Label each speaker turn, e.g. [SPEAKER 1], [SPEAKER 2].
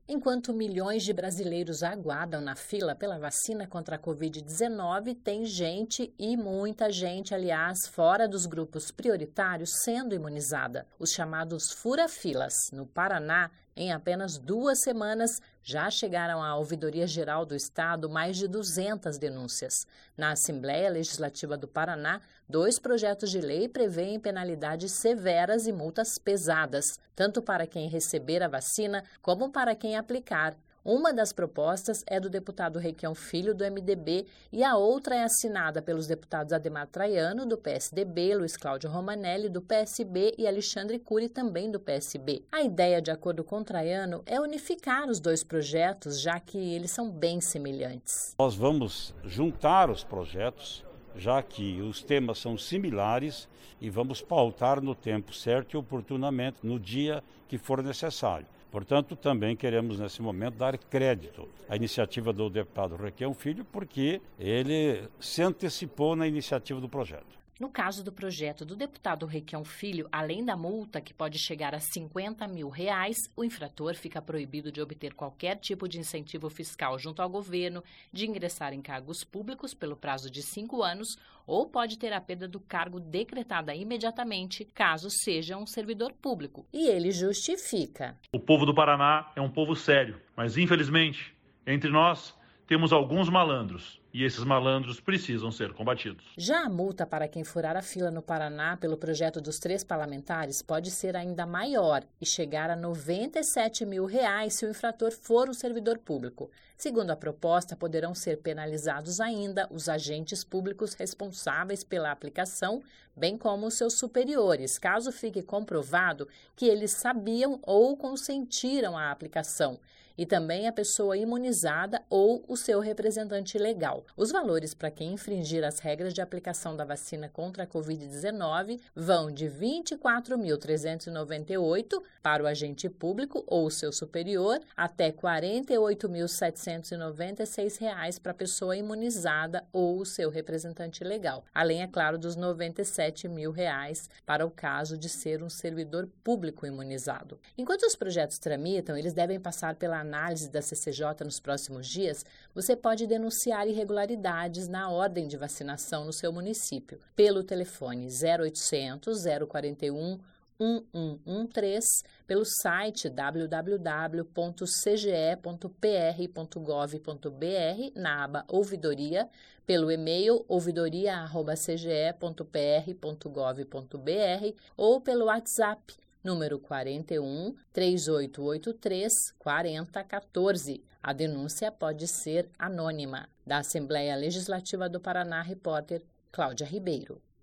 [SPEAKER 1] Enquanto milhões de brasileiros aguardam na fila pela vacina contra a Covid-19, tem gente e muita gente, aliás, fora dos grupos prioritários sendo imunizada. Os chamados fura-filas, no Paraná, em apenas 2 semanas, já chegaram à Ouvidoria Geral do Estado mais de 200 denúncias. Na Assembleia Legislativa do Paraná, 2 projetos de lei prevêem penalidades severas e multas pesadas, tanto para quem receber a vacina como para quem aplicar. Uma das propostas é do deputado Requião Filho, do MDB, e a outra é assinada pelos deputados Adhemar Traiano, do PSDB, Luiz Cláudio Romanelli, do PSB e Alexandre Cury, também do PSB. A ideia, de acordo com Traiano, é unificar os 2 projetos, já que eles são bem semelhantes.
[SPEAKER 2] Nós vamos juntar os projetos, já que os temas são similares, e vamos pautar no tempo certo e oportunamente, no dia que for necessário. Portanto, também queremos, nesse momento, dar crédito à iniciativa do deputado Requião Filho, porque ele se antecipou na iniciativa do projeto.
[SPEAKER 1] No caso do projeto do deputado Requião Filho, além da multa, que pode chegar a R$50 mil, o infrator fica proibido de obter qualquer tipo de incentivo fiscal junto ao governo, de ingressar em cargos públicos pelo prazo de 5 anos, ou pode ter a perda do cargo decretada imediatamente, caso seja um servidor público. E ele justifica.
[SPEAKER 3] O povo do Paraná é um povo sério, mas infelizmente, entre nós, temos alguns malandros. E esses malandros precisam ser combatidos.
[SPEAKER 1] Já a multa para quem furar a fila no Paraná pelo projeto dos 3 parlamentares pode ser ainda maior e chegar a R$97 mil se o infrator for um servidor público. Segundo a proposta, poderão ser penalizados ainda os agentes públicos responsáveis pela aplicação, bem como os seus superiores, caso fique comprovado que eles sabiam ou consentiram a aplicação, e também a pessoa imunizada ou o seu representante legal. Os valores para quem infringir as regras de aplicação da vacina contra a Covid-19 vão de R$ 24.398 para o agente público ou seu superior, até R$ 48.796 para a pessoa imunizada ou o seu representante legal. Além, é claro, dos R$ 97 mil para o caso de ser um servidor público imunizado. Enquanto os projetos tramitam, eles devem passar pela análise da CCJ nos próximos dias. Você pode denunciar irregularidades na ordem de vacinação no seu município pelo telefone 0800 041 1113, pelo site www.cge.pr.gov.br, na aba Ouvidoria, pelo e-mail ouvidoria@cge.pr.gov.br ou pelo WhatsApp, número 41 3883 4014. A denúncia pode ser anônima. Da Assembleia Legislativa do Paraná, repórter Cláudia Ribeiro.